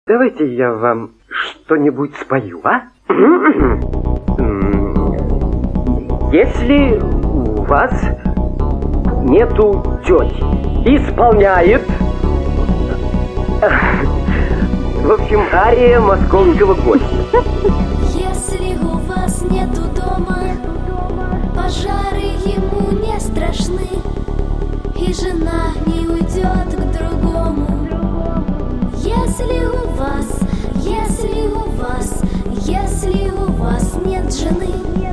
Давайте я вам что-нибудь спою, а? Если у вас нету тети, исполняет... В общем, ария московского гостя. Если у вас нету дома, пожары ему не страшны, и жена не уйдет к другому. Если у вас нет жены,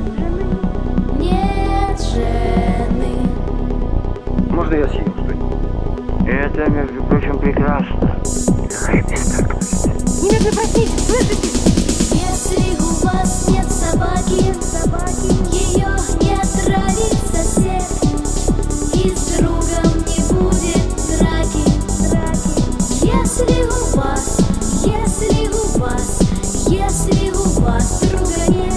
нет жены. Можно я съем что-нибудь? Это, между прочим, прекрасно. Немедленно проснитесь, слышите? Если у вас нет собаки, ее не травит сосед, и с другом не будет драки. Если у вас друга нет,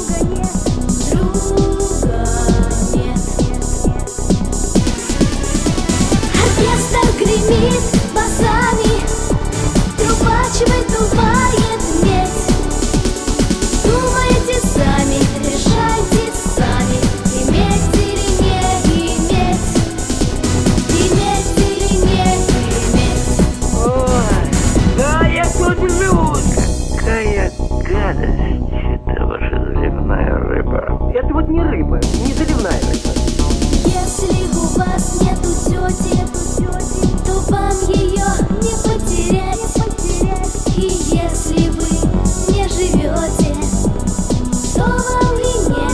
оркестр гремит басами, трубач выдувает медь. Думайте сами, решайте сами, иметь или не иметь, иметь или не иметь. Ой, да я тут живу. Какая гадость. Это ваша заливная рыба. Это вот не рыба, не заливная рыба. Если у вас нету тети, то вам ее не потерять. И если вы не живете, то вам и не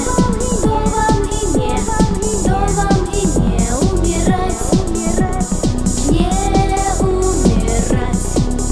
умирать, не умирать.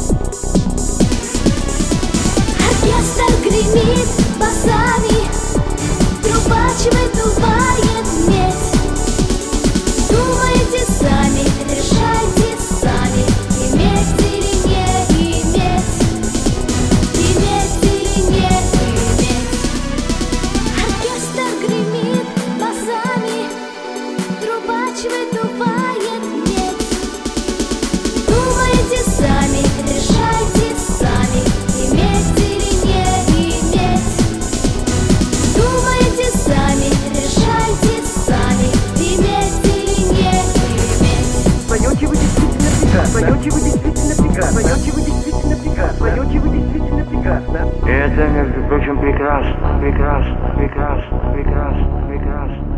Оркестр гремит басами, трубач выдувает медь. Думайте сами, решайте сами, иметь или не иметь, иметь или не иметь. Оркестр гремит басами, трубач выдувает медь. Думайте сами, решайте сами, иметь или не иметь. Думайте сами, решайте сами, иметь или не иметь. Поете вы действительно прекрасно. Поете вы действительно прекрасно. Поете вы действительно прекрасно. Поете вы действительно прекрасно. Это, между прочим, прекрасно.